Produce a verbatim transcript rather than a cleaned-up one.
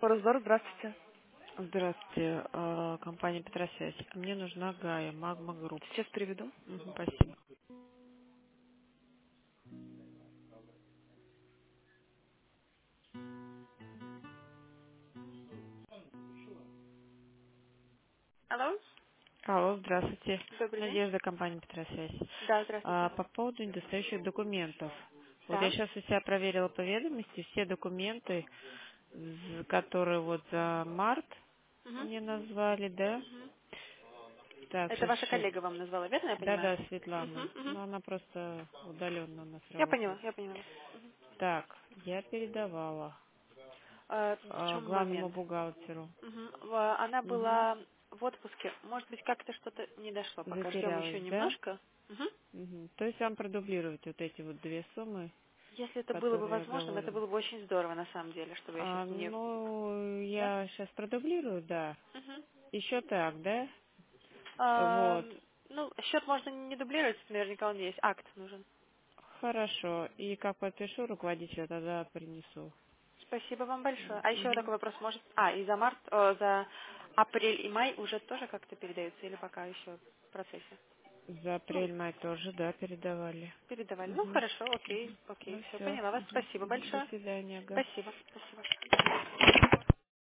Форексбор, здравствуйте. Здравствуйте, э, компания Петросвязь. Мне нужна Гая, Магма Групп. Сейчас приведу. Мгм, спасибо. Алло, Алло, здравствуйте. добрый день. Надежда, компания Петросвязь. Да, А, здравствуйте. по поводу недостающих документов. Вот я Да. сейчас у себя проверила по ведомости, все документы, з- которые вот за март Мгм. мне назвали, да? Мгм. Так, Это сейчас, ваша сейчас. коллега вам назвала, верно, я понимаю? Да-да, Светлана. Мгм, мгм. Но она просто удаленно у нас Я поняла, работает. я поняла. Так, я передавала Э, в э, чем главному момент? бухгалтеру. Мгм. В- Она Мгм. была в отпуске. Может быть, как-то что-то не дошло. Пока ждем еще Затерялась, да? немножко. Мгм. Мгм. То есть вам продублировать вот эти вот две суммы, Если это было бы которые я возможно, это говорила. было бы очень здорово на самом деле, чтобы я А, сейчас не... ну, Да? я сейчас продублирую, да. Мгм. Еще так, да? А, Вот. ну, счет можно не дублировать, наверняка он есть. Акт нужен. Хорошо. И как подпишу руководителя, тогда принесу. Спасибо вам большое. А еще Мгм. такой вопрос, может... А, и за март, э, за апрель и май уже тоже как-то передаются или пока еще в процессе? За Ну, апрель-май тоже, да, передавали. передавали. Ну, Мгм. хорошо, окей, окей, Ну все, все. поняла вас. Спасибо До большое. свидания, ага. Спасибо, спасибо.